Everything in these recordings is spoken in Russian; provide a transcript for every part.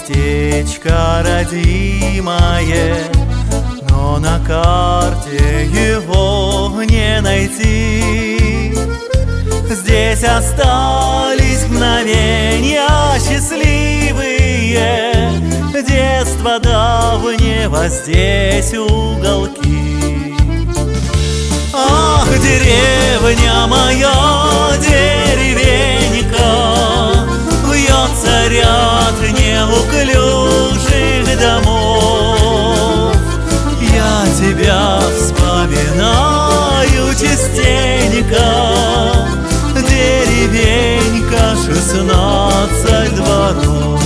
местечко родимое, но на карте его не найти. Здесь остались мгновения счастливые детства давнего, здесь уголки. Ах, деревня моя, деревенька, вьется ряд неуклюжих домов. Я тебя вспоминаю частенько, деревенька, 16 дворов.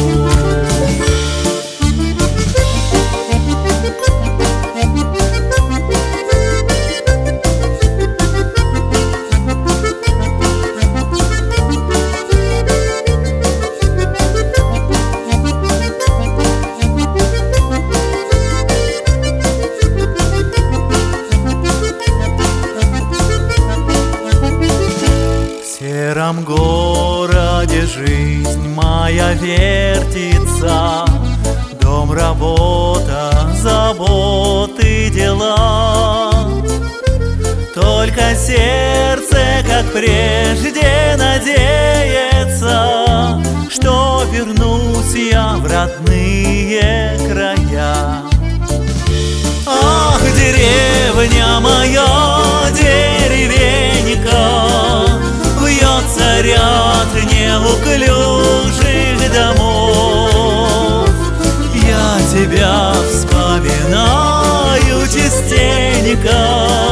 В сером городе жизнь моя вертится, дом, работа, заботы, дела. Только сердце, как прежде, надеется, что вернусь я в родные края. Ах, деревня моя, деревенька, вьется ряд неуклюжих домов. Я тебя вспоминаю частенько,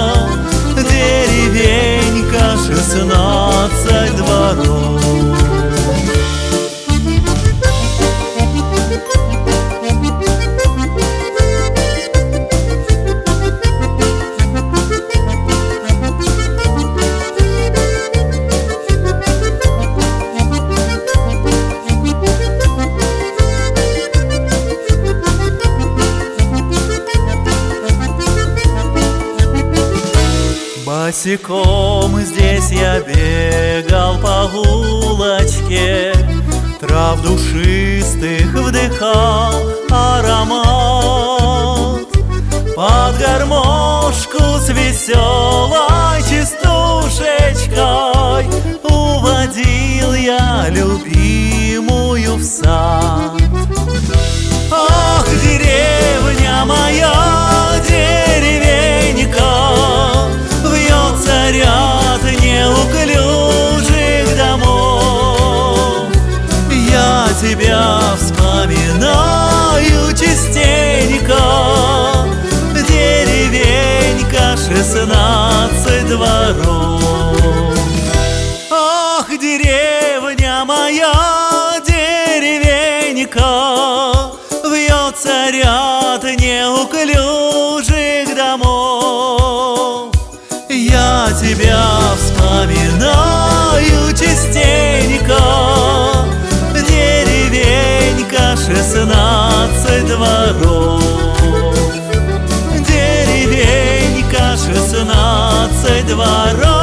деревенька, 16 дворов. Босиком здесь я бегал по улочке, трав душистых вдыхал аромат. Под гармошку с веселой частушечкой уводил я любимую в сад. Ах, деревня моя, деревенька, вьется ряд неуклюжих домов. Я тебя вспоминаю частенько, деревенька, 16 дворов. Ах, деревня моя, деревенька, вьется ряд неуклюжих домов. Я тебя вспоминаю частенько, деревенька, 16 дворов. Деревенька, 16 дворов.